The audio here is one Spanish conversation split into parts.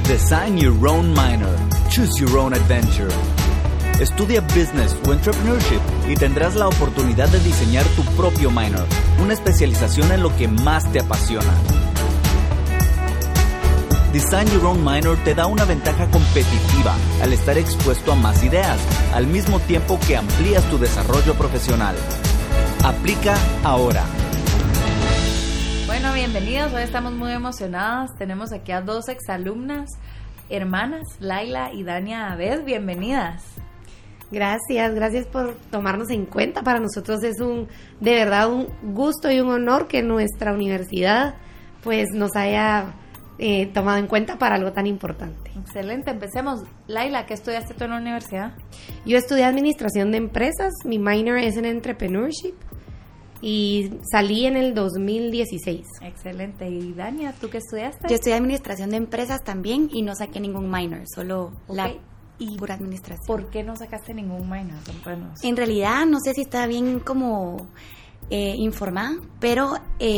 Design your own minor. Choose your own adventure. Estudia Business o Entrepreneurship y tendrás la oportunidad de diseñar tu propio minor, una especialización en lo que más te apasiona. Design Your Own Minor te da una ventaja competitiva al estar expuesto a más ideas, al mismo tiempo que amplías tu desarrollo profesional. Aplica ahora. Bueno, bienvenidos. Hoy estamos muy emocionadas. Tenemos aquí a dos exalumnas, hermanas, Laila y Dania Abed. Bienvenidas. Gracias por tomarnos en cuenta. Para nosotros es de verdad un gusto y un honor que nuestra universidad pues nos haya tomado en cuenta para algo tan importante. Excelente, empecemos. Laila, ¿qué estudiaste tú en la universidad? Yo estudié Administración de Empresas, mi minor es en Entrepreneurship y salí en el 2016. Excelente. ¿Y Dania, tú qué estudiaste? Yo estudié Administración de Empresas también y no saqué ningún minor, solo la pura administración. ¿Por qué no sacaste ningún minor? Contanos. En realidad, no sé si estaba bien como informada, pero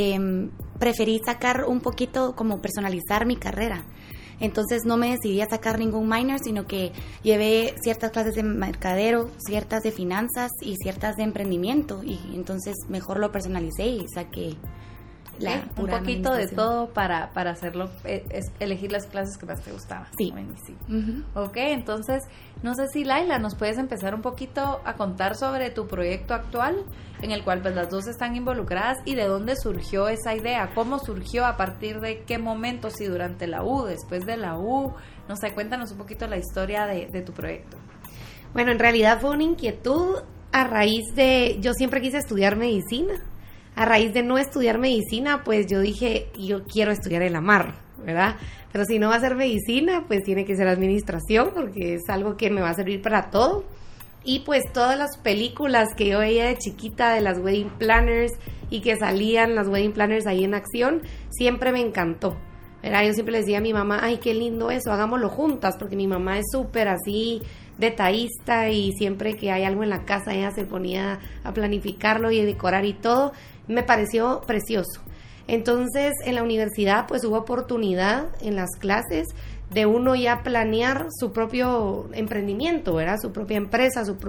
preferí sacar un poquito, como personalizar mi carrera. Entonces no me decidí a sacar ningún minor, sino que llevé ciertas clases de mercadero, ciertas de finanzas y ciertas de emprendimiento. Y entonces mejor lo personalicé y saqué la pura un poquito de todo para hacerlo, elegir las clases que más te gustaban. Sí. Ok, entonces, no sé si Laila, nos puedes empezar un poquito a contar sobre tu proyecto actual, en el cual pues las dos están involucradas, y de dónde surgió esa idea, cómo surgió, a partir de qué momento, si durante la U, después de la U, no sé, cuéntanos un poquito la historia de tu proyecto. Bueno, en realidad fue una inquietud a raíz de, yo siempre quise estudiar medicina. A raíz de no estudiar medicina, pues yo dije, yo quiero estudiar el AMAR, ¿verdad? Pero si no va a ser medicina, pues tiene que ser administración, porque es algo que me va a servir para todo. Y pues todas las películas que yo veía de chiquita de las wedding planners y que salían las wedding planners ahí en acción, siempre me encantó, ¿verdad? Yo siempre le decía a mi mamá, ay, qué lindo eso, hagámoslo juntas, porque mi mamá es súper así detallista y siempre que hay algo en la casa ella se ponía a planificarlo y a decorar y todo. Me pareció precioso. Entonces, en la universidad, pues hubo oportunidad en las clases de uno ya planear su propio emprendimiento, ¿verdad? Su propia empresa, su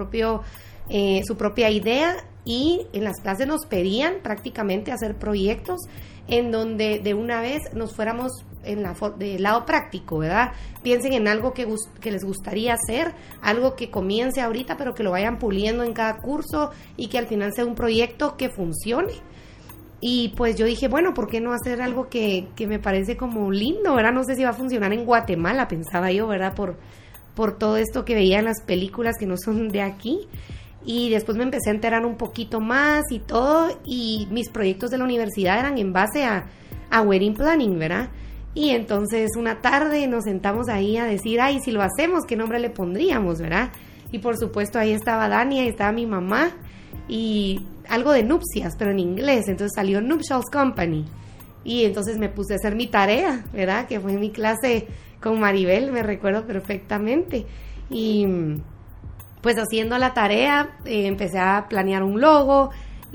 propia idea, y en las clases nos pedían prácticamente hacer proyectos en donde de una vez nos fuéramos del lado práctico, ¿verdad? Piensen en algo que les gustaría hacer, algo que comience ahorita, pero que lo vayan puliendo en cada curso y que al final sea un proyecto que funcione. Y pues yo dije, bueno, ¿por qué no hacer algo que me parece como lindo, ¿verdad? No sé si va a funcionar en Guatemala, pensaba yo, ¿verdad? Por todo esto que veía en las películas que no son de aquí. Y después me empecé a enterar un poquito más y todo, y mis proyectos de la universidad eran en base a wedding planning, ¿verdad? Y entonces una tarde nos sentamos ahí a decir, ay, si lo hacemos, ¿qué nombre le pondríamos, verdad? Y por supuesto ahí estaba Dania y estaba mi mamá, y algo de nupcias, pero en inglés, entonces salió Nuptials Company. Y entonces me puse a hacer mi tarea, ¿verdad? Que fue en mi clase con Maribel, me recuerdo perfectamente. Y pues haciendo la tarea, empecé a planear un logo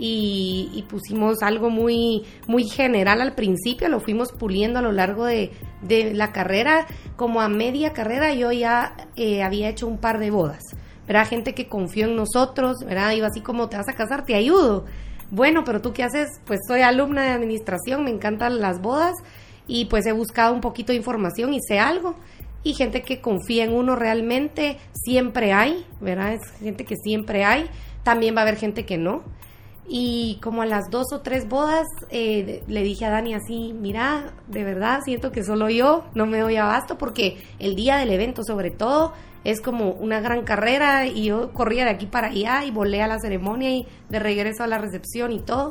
y pusimos algo muy, muy general al principio, lo fuimos puliendo a lo largo de la carrera. Como a media carrera yo ya había hecho un par de bodas, ¿verdad? Gente que confió en nosotros, ¿verdad? Iba así como, ¿te vas a casar? Te ayudo. Bueno, pero ¿tú qué haces? Pues soy alumna de administración, me encantan las bodas y pues he buscado un poquito de información y sé algo. Y gente que confía en uno realmente, siempre hay, ¿verdad? Es gente que siempre hay, también va a haber gente que no. Y como a las 2 o 3 bodas, le dije a Dani así, mira, de verdad siento que solo yo no me doy abasto, porque el día del evento sobre todo es como una gran carrera y yo corría de aquí para allá y volé a la ceremonia y de regreso a la recepción y todo.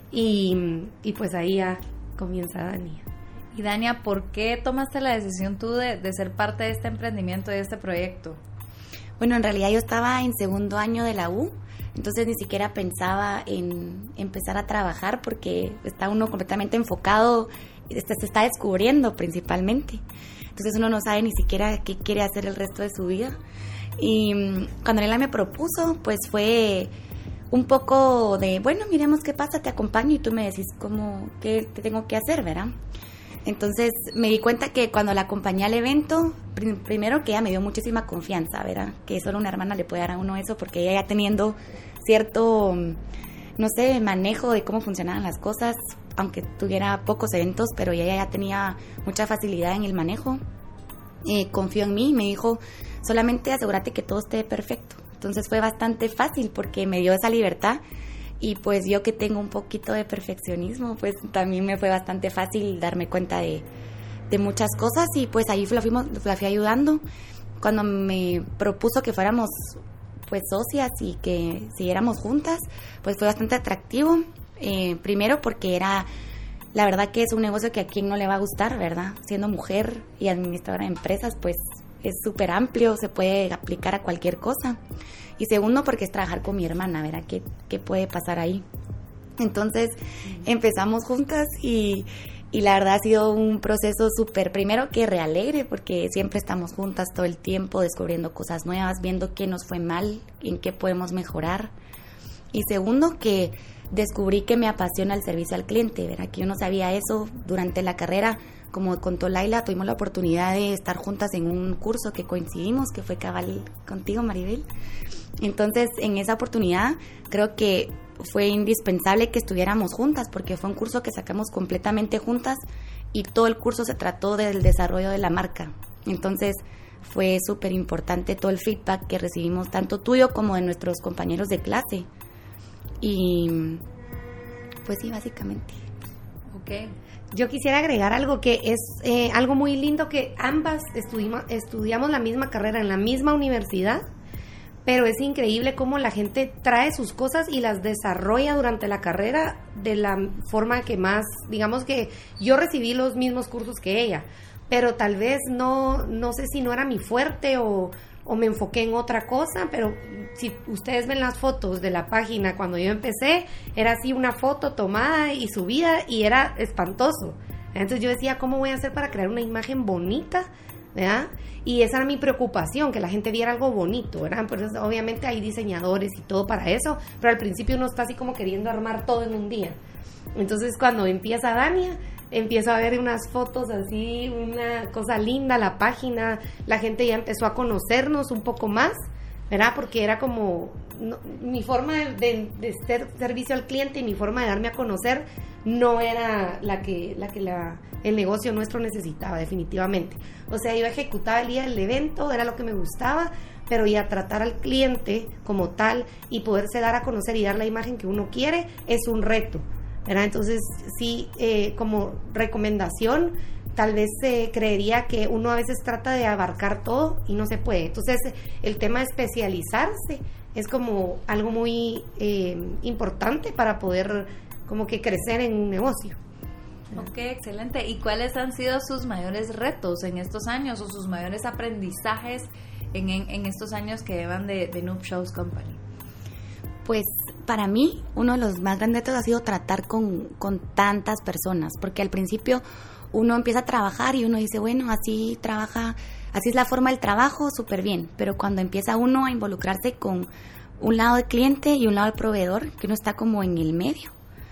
Y pues ahí ya comienza Dani. Y Dania, ¿por qué tomaste la decisión tú de ser parte de este emprendimiento, de este proyecto? Bueno, en realidad yo estaba en segundo año de la U, entonces ni siquiera pensaba en empezar a trabajar porque está uno completamente enfocado, se está descubriendo principalmente. Entonces uno no sabe ni siquiera qué quiere hacer el resto de su vida. Y cuando Lela me propuso, pues fue un poco de, bueno, miremos qué pasa, te acompaño y tú me decís qué te tengo que hacer, ¿verdad? Entonces me di cuenta que cuando la acompañé al evento, primero que ella me dio muchísima confianza, ¿verdad? Que solo una hermana le puede dar a uno eso, porque ella ya teniendo cierto, no sé, manejo de cómo funcionaban las cosas, aunque tuviera pocos eventos, pero ella ya tenía mucha facilidad en el manejo. Confió en mí y me dijo, solamente asegúrate que todo esté perfecto. Entonces fue bastante fácil porque me dio esa libertad. Y pues yo que tengo un poquito de perfeccionismo, pues también me fue bastante fácil darme cuenta de muchas cosas, y pues ahí la fui ayudando. Cuando me propuso que fuéramos pues socias y que siguiéramos juntas, pues fue bastante atractivo. Primero porque la verdad que es un negocio que a quien no le va a gustar, ¿verdad? Siendo mujer y administradora de empresas, pues es súper amplio, se puede aplicar a cualquier cosa. Y segundo, porque es trabajar con mi hermana, ¿verdad? ¿Qué puede pasar ahí? Entonces, empezamos juntas y la verdad ha sido un proceso súper, primero que realegre, porque siempre estamos juntas todo el tiempo, descubriendo cosas nuevas, viendo qué nos fue mal, en qué podemos mejorar. Y segundo, que descubrí que me apasiona el servicio al cliente, ¿verdad? Que yo no sabía eso durante la carrera. Como contó Laila, tuvimos la oportunidad de estar juntas en un curso que coincidimos, que fue cabal contigo, Maribel. Entonces, en esa oportunidad, creo que fue indispensable que estuviéramos juntas, porque fue un curso que sacamos completamente juntas y todo el curso se trató del desarrollo de la marca. Entonces, fue súper importante todo el feedback que recibimos, tanto tuyo como de nuestros compañeros de clase. Y, pues sí, básicamente. Ok. Yo quisiera agregar algo que es algo muy lindo, que ambas estudiamos la misma carrera en la misma universidad, pero es increíble cómo la gente trae sus cosas y las desarrolla durante la carrera de la forma que más, digamos que yo recibí los mismos cursos que ella, pero tal vez no sé si no era mi fuerte o me enfoqué en otra cosa, pero si ustedes ven las fotos de la página cuando yo empecé, era así una foto tomada y subida y era espantoso. Entonces yo decía, ¿cómo voy a hacer para crear una imagen bonita? ¿Verdad? Y esa era mi preocupación, que la gente viera algo bonito, ¿verdad? Pues obviamente hay diseñadores y todo para eso, pero al principio uno está así como queriendo armar todo en un día. Entonces cuando empieza Dania, empiezo a ver unas fotos así, una cosa linda, la página, la gente ya empezó a conocernos un poco más, ¿verdad? Porque era como mi forma de ser servicio al cliente y mi forma de darme a conocer no era la que el negocio nuestro necesitaba, definitivamente. O sea, yo ejecutaba el día del evento, era lo que me gustaba, pero ya tratar al cliente como tal y poderse dar a conocer y dar la imagen que uno quiere es un reto, ¿verdad? Entonces, sí, como recomendación, tal vez creería que uno a veces trata de abarcar todo y no se puede. Entonces, el tema de especializarse es como algo muy importante para poder como que crecer en un negocio. Ok, excelente. ¿Y cuáles han sido sus mayores retos en estos años o sus mayores aprendizajes en estos años que llevan de Nuptials Company? Pues para mí uno de los más grandes retos ha sido tratar con tantas personas, porque al principio uno empieza a trabajar y uno dice, bueno, así trabaja, así es la forma del trabajo, súper bien, pero cuando empieza uno a involucrarse con un lado del cliente y un lado del proveedor, que uno está como en el medio,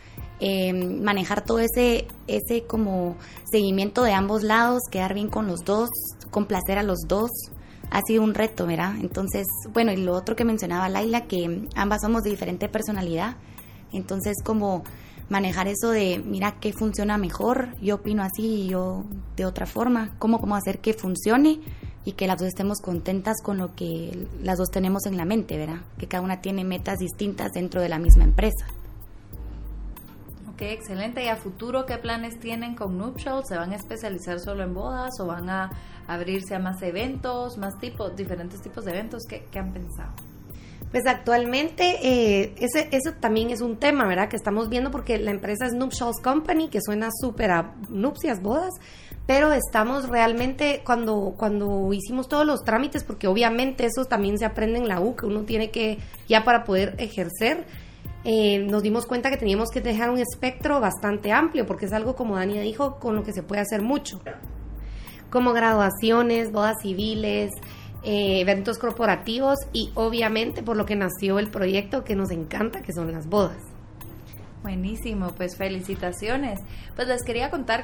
manejar todo ese como seguimiento de ambos lados, quedar bien con los dos, complacer a los dos, ha sido un reto, ¿verdad? Entonces, bueno, y lo otro que mencionaba Laila, que ambas somos de diferente personalidad, entonces como manejar eso de, mira, qué funciona mejor, yo opino así y yo de otra forma, cómo hacer que funcione y que las dos estemos contentas con lo que las dos tenemos en la mente, ¿verdad? Que cada una tiene metas distintas dentro de la misma empresa. Ok, excelente. ¿Y a futuro qué planes tienen con Nuptials? ¿Se van a especializar solo en bodas o van a abrirse a más eventos, diferentes tipos de eventos? ¿Qué han pensado? Pues actualmente eso también es un tema, ¿verdad? Que estamos viendo, porque la empresa es Nuptials Company, que suena súper a nupcias, bodas, pero estamos realmente, cuando hicimos todos los trámites, porque obviamente eso también se aprende en la U, que uno tiene que, ya para poder ejercer, nos dimos cuenta que teníamos que dejar un espectro bastante amplio, porque es algo, como Dania dijo, con lo que se puede hacer mucho, como graduaciones, bodas civiles, eventos corporativos y obviamente por lo que nació el proyecto que nos encanta, que son las bodas. Buenísimo, pues felicitaciones. Pues les quería contar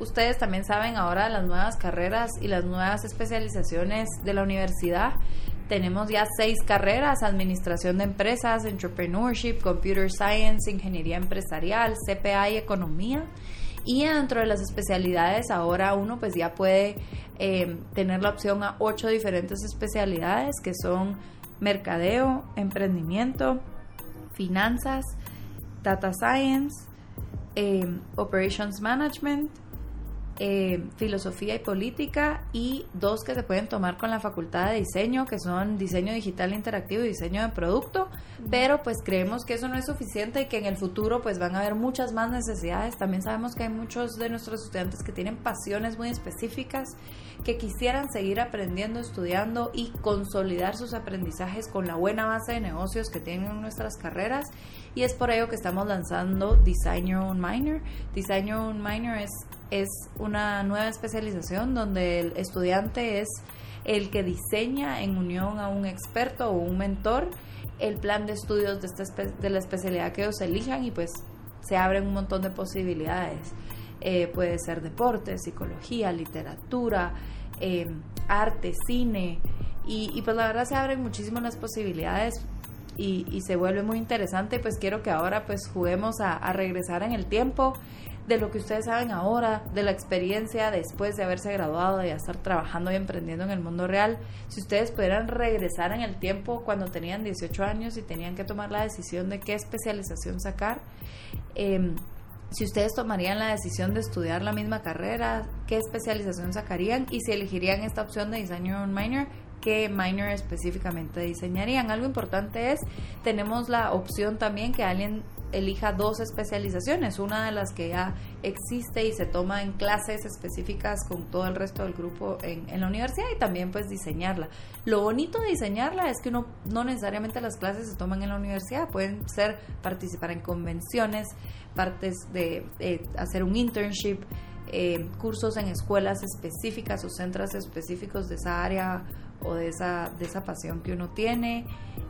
ustedes también saben ahora las nuevas carreras y las nuevas especializaciones de la universidad. Tenemos ya 6 carreras: administración de empresas, entrepreneurship, computer science, ingeniería empresarial, CPA y economía. Y dentro de las especialidades ahora uno pues ya puede tener la opción a 8 diferentes especialidades, que son mercadeo, emprendimiento, finanzas, data science, operations management, filosofía y política, y 2 que se pueden tomar con la facultad de diseño, que son diseño digital interactivo y diseño de producto. Pero pues creemos que eso no es suficiente y que en el futuro pues van a haber muchas más necesidades. También sabemos que hay muchos de nuestros estudiantes que tienen pasiones muy específicas, que quisieran seguir aprendiendo, estudiando y consolidar sus aprendizajes con la buena base de negocios que tienen nuestras carreras, y es por ello que estamos lanzando Design Your Own Minor. Design Your Own Minor es una nueva especialización donde el estudiante es el que diseña, en unión a un experto o un mentor, el plan de estudios de la especialidad que ellos elijan, y pues se abren un montón de posibilidades. Puede ser deporte, psicología, literatura, arte, cine, y pues la verdad se abren muchísimas las posibilidades y se vuelve muy interesante. Pues quiero que ahora pues juguemos a regresar en el tiempo, de lo que ustedes saben ahora, de la experiencia después de haberse graduado, de estar trabajando y emprendiendo en el mundo real. Si ustedes pudieran regresar en el tiempo cuando tenían 18 años y tenían que tomar la decisión de qué especialización sacar, si ustedes tomarían la decisión de estudiar la misma carrera, ¿qué especialización sacarían? Y si elegirían esta opción de Design Your Own Minor, ¿qué minor específicamente diseñarían? Algo importante es, tenemos la opción también que alguien elija 2 especializaciones, una de las que ya existe y se toma en clases específicas con todo el resto del grupo en la universidad, y también pues diseñarla. Lo bonito de diseñarla es que uno no necesariamente las clases se toman en la universidad, pueden ser participar en convenciones, partes de hacer un internship, cursos en escuelas específicas o centros específicos de esa área o de esa pasión que uno tiene,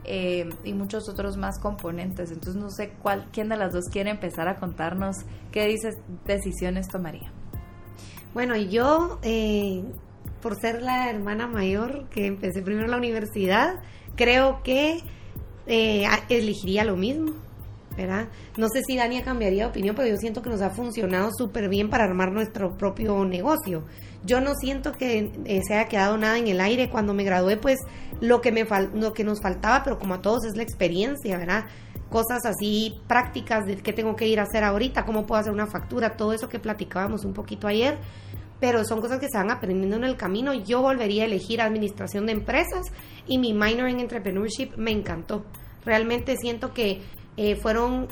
y muchos otros más componentes. Entonces no sé quién de las dos quiere empezar a contarnos qué decisiones tomaría. Bueno, yo por ser la hermana mayor que empecé primero la universidad, creo que elegiría lo mismo, ¿verdad? No sé si Dania cambiaría de opinión, pero yo siento que nos ha funcionado súper bien para armar nuestro propio negocio. Yo no siento que se haya quedado nada en el aire. Cuando me gradué, pues lo que nos faltaba, pero como a todos, es la experiencia, ¿verdad? Cosas así prácticas de qué tengo que ir a hacer ahorita, cómo puedo hacer una factura, todo eso que platicábamos un poquito ayer, pero son cosas que se van aprendiendo en el camino. Yo volvería a elegir administración de empresas, y mi minor en entrepreneurship me encantó. Realmente siento que fueron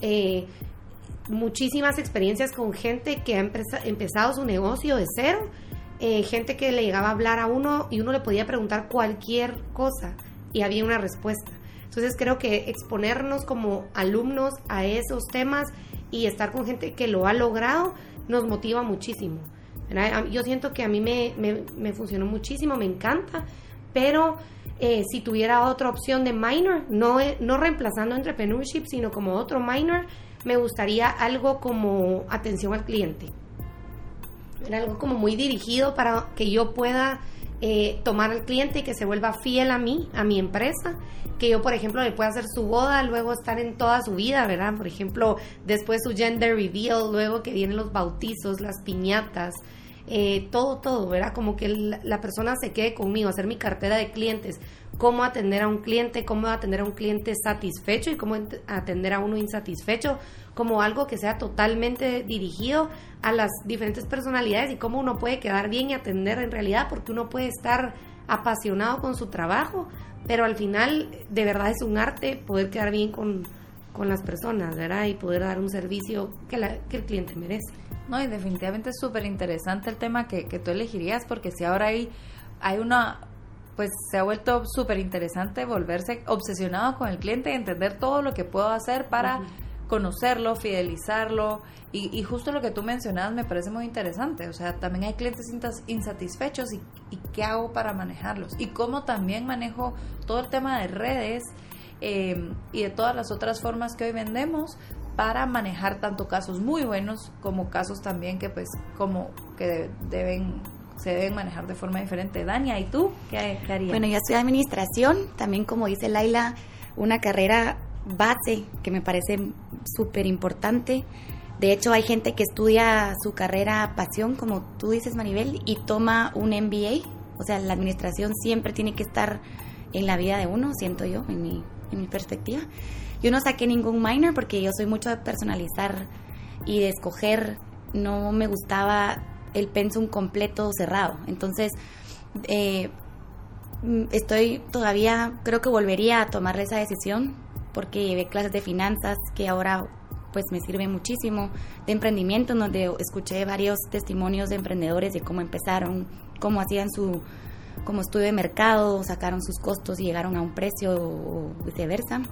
muchísimas experiencias con gente que ha empezado su negocio de cero, gente que le llegaba a hablar a uno y uno le podía preguntar cualquier cosa y había una respuesta. Entonces creo que exponernos como alumnos a esos temas y estar con gente que lo ha logrado nos motiva muchísimo, ¿verdad? Yo siento que a mí me funcionó muchísimo, me encanta, pero si tuviera otra opción de minor, no reemplazando entrepreneurship, sino como otro minor, me gustaría algo como atención al cliente. Era algo como muy dirigido para que yo pueda tomar al cliente y que se vuelva fiel a mí, a mi empresa, que yo, por ejemplo, le pueda hacer su boda, luego estar en toda su vida, ¿verdad? Por ejemplo, después su gender reveal, luego que vienen los bautizos, las piñatas, todo, ¿verdad? Como que la persona se quede conmigo, hacer mi cartera de clientes, cómo atender a un cliente, cómo atender a un cliente satisfecho y cómo atender a uno insatisfecho, como algo que sea totalmente dirigido a las diferentes personalidades y cómo uno puede quedar bien y atender en realidad, porque uno puede estar apasionado con su trabajo, pero al final de verdad es un arte poder quedar bien con las personas, ¿verdad? Y poder dar un servicio que el cliente merece. No, y definitivamente es súper interesante el tema que tú elegirías, porque si ahora hay una, pues se ha vuelto súper interesante volverse obsesionado con el cliente y entender todo lo que puedo hacer para conocerlo, fidelizarlo, y justo lo que tú mencionabas me parece muy interesante. O sea, también hay clientes insatisfechos y qué hago para manejarlos, y cómo también manejo todo el tema de redes y de todas las otras formas que hoy vendemos para manejar tanto casos muy buenos como casos también que pues como que se deben manejar de forma diferente. Dania, ¿y tú qué harías? Bueno, yo estudié administración, también como dice Laila, una carrera base que me parece súper importante. De hecho, hay gente que estudia su carrera pasión, como tú dices, Maribel, y toma un MBA. O sea, la administración siempre tiene que estar en la vida de uno, siento yo, en mi perspectiva. Yo no saqué ningún minor porque yo soy mucho de personalizar y de escoger. No me gustaba el pensum completo cerrado. Entonces, estoy todavía, creo que volvería a tomar esa decisión porque llevé clases de finanzas que ahora pues me sirven muchísimo, de emprendimiento, donde escuché varios testimonios de emprendedores de cómo empezaron, cómo hacían como estudio de mercado, sacaron sus costos y llegaron a un precio o viceversa.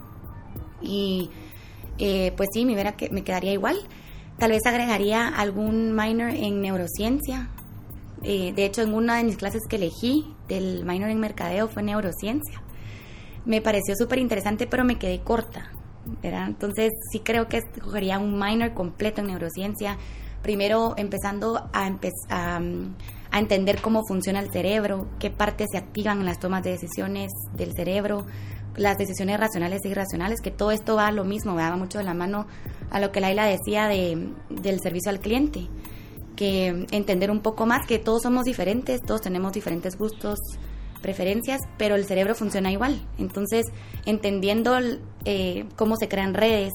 Y pues sí, me quedaría igual. Tal vez agregaría algún minor en neurociencia. De hecho, en una de mis clases que elegí del minor en mercadeo fue neurociencia. Me pareció súper interesante, pero me quedé corta, ¿verdad? Entonces sí creo que escogería un minor completo en neurociencia. Primero empezando a entender cómo funciona el cerebro, qué partes se activan en las tomas de decisiones del cerebro, las decisiones racionales e irracionales, que todo esto va a lo mismo, va mucho de la mano a lo que Laila decía del servicio al cliente, que entender un poco más que todos somos diferentes, todos tenemos diferentes gustos, preferencias, pero el cerebro funciona igual. Entonces, entendiendo cómo se crean redes,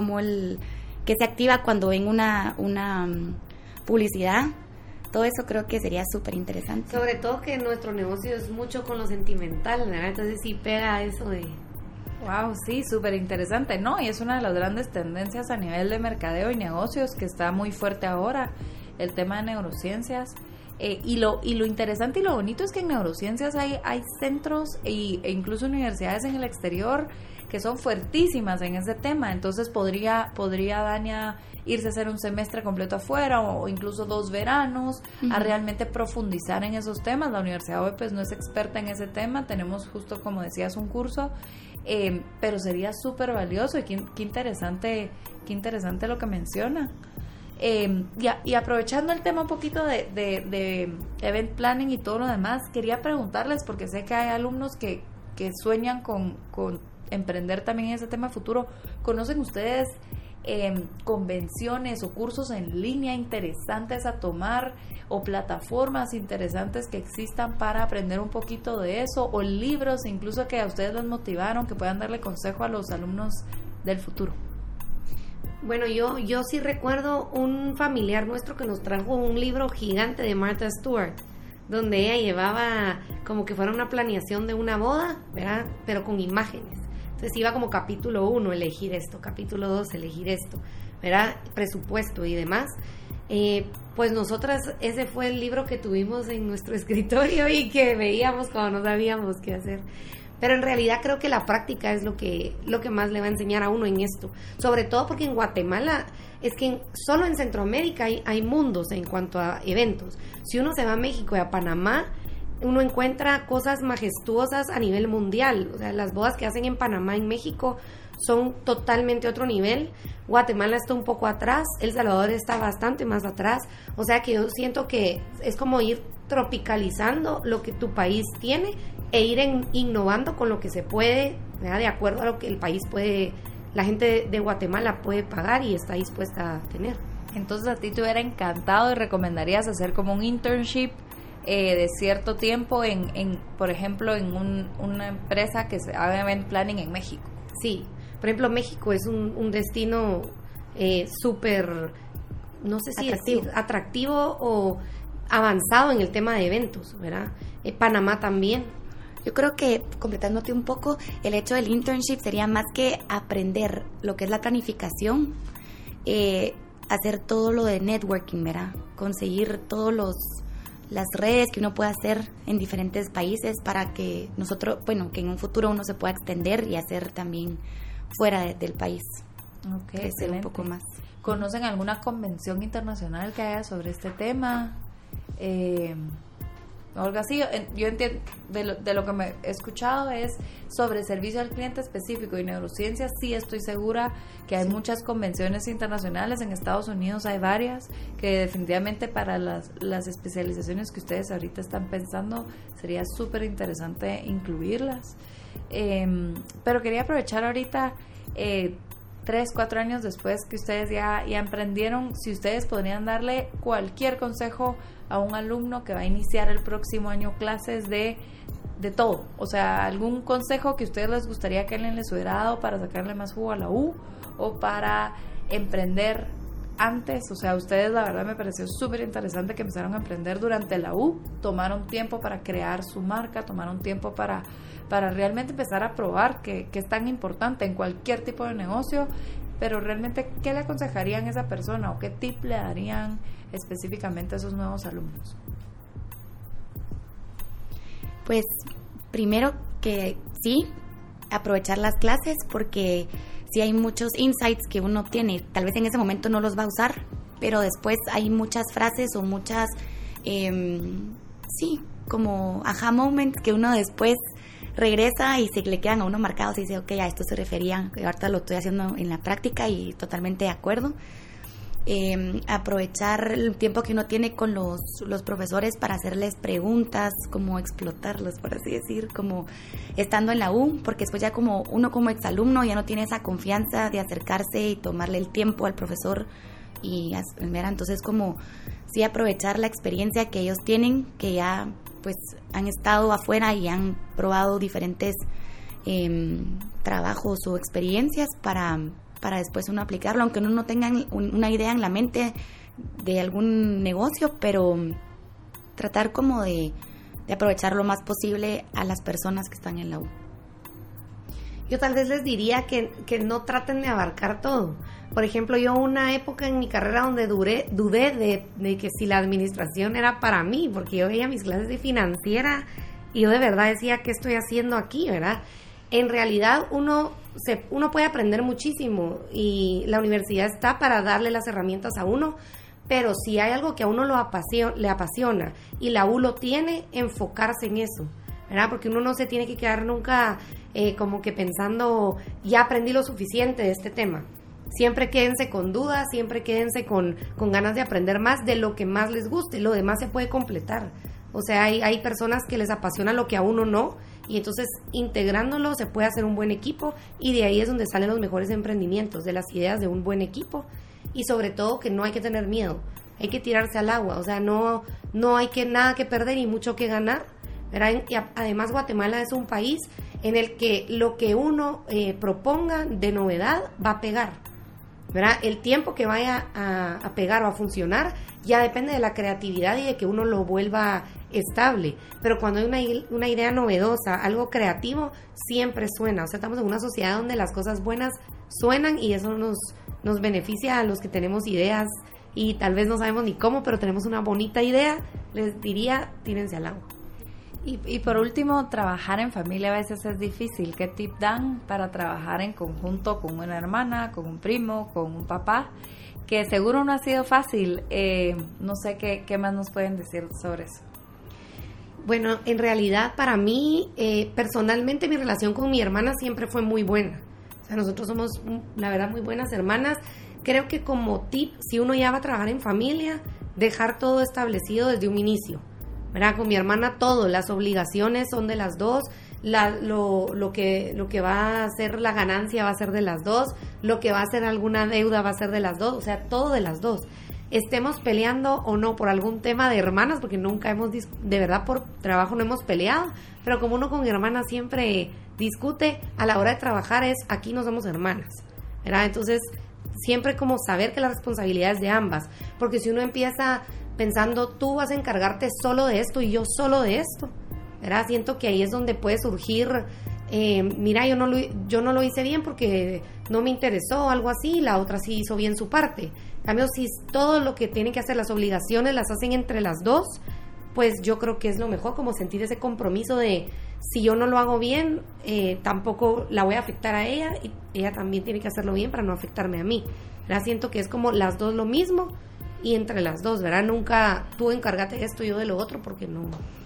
qué se activa cuando ven una publicidad, todo eso creo que sería súper interesante. Sobre todo que nuestro negocio es mucho con lo sentimental, ¿verdad? Entonces sí pega eso de... Wow, sí, súper interesante, ¿no? Y es una de las grandes tendencias a nivel de mercadeo y negocios que está muy fuerte ahora, el tema de neurociencias. Y lo interesante y lo bonito es que en neurociencias hay centros e incluso universidades en el exterior que son fuertísimas en ese tema. Entonces podría Dania irse a hacer un semestre completo afuera o incluso 2 veranos a realmente profundizar en esos temas. La Universidad hoy pues no es experta en ese tema, tenemos justo como decías un curso, pero sería súper valioso y qué interesante lo que menciona. Y aprovechando el tema un poquito de event planning y todo lo demás, quería preguntarles, porque sé que hay alumnos que sueñan con emprender también en ese tema futuro. ¿Conocen ustedes convenciones o cursos en línea interesantes a tomar o plataformas interesantes que existan para aprender un poquito de eso, o libros incluso que a ustedes los motivaron, que puedan darle consejo a los alumnos del futuro? Bueno, yo sí recuerdo un familiar nuestro que nos trajo un libro gigante de Martha Stewart, donde ella llevaba como que fuera una planeación de una boda, ¿verdad? Pero con imágenes. Entonces iba como capítulo 1, elegir esto, capítulo 2, elegir esto, ¿verdad? Presupuesto y demás. Pues nosotras, ese fue el libro que tuvimos en nuestro escritorio y que veíamos cuando no sabíamos qué hacer. Pero en realidad creo que la práctica es lo que más le va a enseñar a uno en esto. Sobre todo porque en Guatemala, es que solo en Centroamérica hay mundos en cuanto a eventos. Si uno se va a México y a Panamá, uno encuentra cosas majestuosas a nivel mundial. O sea, las bodas que hacen en Panamá, en México, son totalmente otro nivel. Guatemala está un poco atrás, El Salvador está bastante más atrás. O sea que yo siento que es como ir tropicalizando lo que tu país tiene e ir innovando con lo que se puede, ¿verdad? De acuerdo a lo que el país puede, la gente de Guatemala puede pagar y está dispuesta a tener. Entonces a ti te hubiera encantado y recomendarías hacer como un internship de cierto tiempo por ejemplo, en una empresa que se haga event planning en México. Sí, por ejemplo, México es un destino súper, no sé si atractivo o avanzado en el tema de eventos, ¿verdad? Panamá también. Yo creo que, completándote un poco, el hecho del internship sería más que aprender lo que es la planificación, hacer todo lo de networking, ¿verdad? Conseguir las redes que uno puede hacer en diferentes países para que que en un futuro uno se pueda extender y hacer también fuera del país. Crecer un poco más. ¿Conocen alguna convención internacional que haya sobre este tema? Olga, sí, yo entiendo, de lo que me he escuchado es sobre servicio al cliente específico y neurociencias. Sí, estoy segura que hay muchas convenciones internacionales, en Estados Unidos hay varias, que definitivamente para las especializaciones que ustedes ahorita están pensando sería súper interesante incluirlas. Pero quería aprovechar ahorita, 3-4 años después que ustedes ya emprendieron, si ustedes podrían darle cualquier consejo a un alumno que va a iniciar el próximo año clases de todo, o sea, algún consejo que a ustedes les gustaría que alguien les hubiera dado para sacarle más jugo a la U o para emprender antes. O sea, ustedes, la verdad me pareció súper interesante que empezaron a emprender durante la U, tomaron tiempo para crear su marca, tomaron tiempo para realmente empezar a probar que es tan importante en cualquier tipo de negocio. Pero realmente, ¿qué le aconsejarían a esa persona o qué tip le darían específicamente a esos nuevos alumnos? Pues primero que sí, aprovechar las clases, porque sí hay muchos insights que uno obtiene, tal vez en ese momento no los va a usar, pero después hay muchas frases o muchas, como aha moments que uno después regresa y se le quedan a uno marcados y dice, ok, a esto se refería, ahorita lo estoy haciendo en la práctica y totalmente de acuerdo. Aprovechar el tiempo que uno tiene con los profesores para hacerles preguntas, como explotarlos, por así decir, como estando en la U, porque después ya como uno como exalumno ya no tiene esa confianza de acercarse y tomarle el tiempo al profesor y entonces como sí aprovechar la experiencia que ellos tienen, que ya pues han estado afuera y han probado diferentes trabajos o experiencias para después uno aplicarlo, aunque uno no tenga una idea en la mente de algún negocio, pero tratar como de aprovechar lo más posible a las personas que están en la U. Yo tal vez les diría que no traten de abarcar todo. Por ejemplo, yo una época en mi carrera donde dudé de que si la administración era para mí, porque yo veía mis clases de financiera y yo de verdad decía, ¿qué estoy haciendo aquí, verdad? En realidad uno puede aprender muchísimo y la universidad está para darle las herramientas a uno, pero si hay algo que a uno le apasiona y la U lo tiene, enfocarse en eso, ¿verdad? Porque uno no se tiene que quedar nunca como que pensando, ya aprendí lo suficiente de este tema. Siempre quédense con dudas, siempre quédense con ganas de aprender más de lo que más les guste, lo demás se puede completar. O sea, hay personas que les apasiona lo que a uno no, y entonces integrándolo se puede hacer un buen equipo, y de ahí es donde salen los mejores emprendimientos, de las ideas de un buen equipo, y sobre todo que no hay que tener miedo, hay que tirarse al agua, o sea, no hay nada que perder y mucho que ganar, ¿verdad? Y además Guatemala es un país en el que lo que uno proponga de novedad va a pegar, ¿verdad? El tiempo que vaya a pegar o a funcionar ya depende de la creatividad y de que uno lo vuelva estable, pero cuando hay una idea novedosa, algo creativo, siempre suena. O sea, estamos en una sociedad donde las cosas buenas suenan y eso nos beneficia a los que tenemos ideas y tal vez no sabemos ni cómo, pero tenemos una bonita idea. Les diría, tírense al agua. Y por último, trabajar en familia a veces es difícil. ¿Qué tip dan para trabajar en conjunto con una hermana, con un primo, con un papá? Que seguro no ha sido fácil. No sé qué más nos pueden decir sobre eso. Bueno, en realidad para mí, personalmente mi relación con mi hermana siempre fue muy buena. O sea, nosotros somos, la verdad, muy buenas hermanas. Creo que como tip, si uno ya va a trabajar en familia, dejar todo establecido desde un inicio, ¿verdad? Con mi hermana todo, las obligaciones son de las dos, lo que va a ser la ganancia va a ser de las dos, lo que va a ser alguna deuda va a ser de las dos, o sea, todo de las dos. Estemos peleando o no por algún tema de hermanas, porque nunca de verdad por trabajo no hemos peleado, pero como uno con mi hermana siempre discute, a la hora de trabajar aquí no somos hermanas, ¿verdad? Entonces, siempre como saber que la responsabilidad es de ambas, porque si uno empieza pensando, tú vas a encargarte solo de esto y yo solo de esto, ¿verdad? Siento que ahí es donde puede surgir, mira, yo no lo hice bien porque no me interesó o algo así, la otra sí hizo bien su parte. En cambio, si todo lo que tienen que hacer, las obligaciones las hacen entre las dos, pues yo creo que es lo mejor, como sentir ese compromiso de, si yo no lo hago bien, tampoco la voy a afectar a ella, y ella también tiene que hacerlo bien para no afectarme a mí, ¿verdad? Siento que es como las dos lo mismo, y entre las dos, ¿verdad? Nunca tú encárgate de esto y yo de lo otro, porque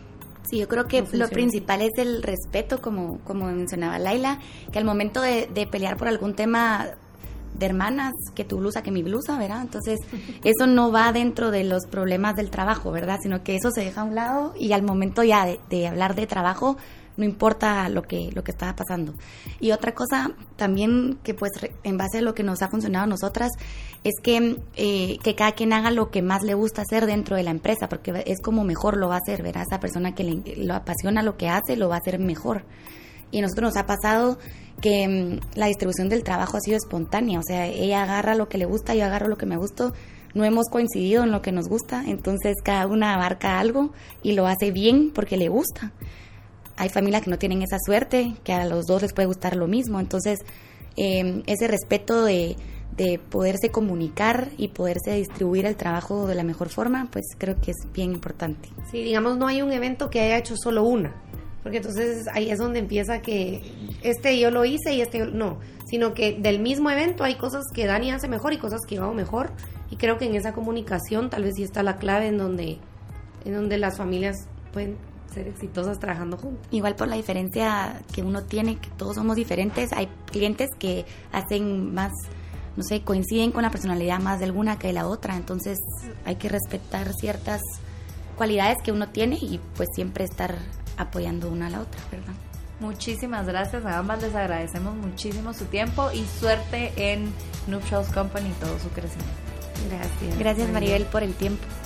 Sí, yo creo que lo principal es el respeto, como mencionaba Laila, que al momento de pelear por algún tema de hermanas, que tu blusa, que mi blusa, ¿verdad? Entonces, eso no va dentro de los problemas del trabajo, ¿verdad? Sino que eso se deja a un lado y al momento ya de hablar de trabajo, no importa lo que estaba pasando. Y otra cosa también que pues en base a lo que nos ha funcionado a nosotras es que cada quien haga lo que más le gusta hacer dentro de la empresa, porque es como mejor lo va a hacer, ¿verdad? Esa persona que le apasiona lo que hace, lo va a hacer mejor. Y a nosotros nos ha pasado que la distribución del trabajo ha sido espontánea, o sea, ella agarra lo que le gusta, yo agarro lo que me gusta, no hemos coincidido en lo que nos gusta, entonces cada una abarca algo y lo hace bien porque le gusta. Hay familias que no tienen esa suerte, que a los dos les puede gustar lo mismo, entonces ese respeto de poderse comunicar y poderse distribuir el trabajo de la mejor forma, pues creo que es bien importante. Sí, digamos, no hay un evento que haya hecho solo una, porque entonces ahí es donde empieza que yo lo hice y no, sino que del mismo evento hay cosas que Dani hace mejor y cosas que yo hago mejor, y creo que en esa comunicación tal vez sí está la clave en donde las familias pueden ser exitosas trabajando juntos. Igual por la diferencia que uno tiene, que todos somos diferentes, hay clientes que hacen más, no sé, coinciden con la personalidad más de alguna que de la otra, entonces hay que respetar ciertas cualidades que uno tiene y pues siempre estar apoyando una a la otra, ¿verdad? Muchísimas gracias a ambas, les agradecemos muchísimo su tiempo y suerte en Nuptials Company y todo su crecimiento. Gracias. Gracias, Maribel, por el tiempo.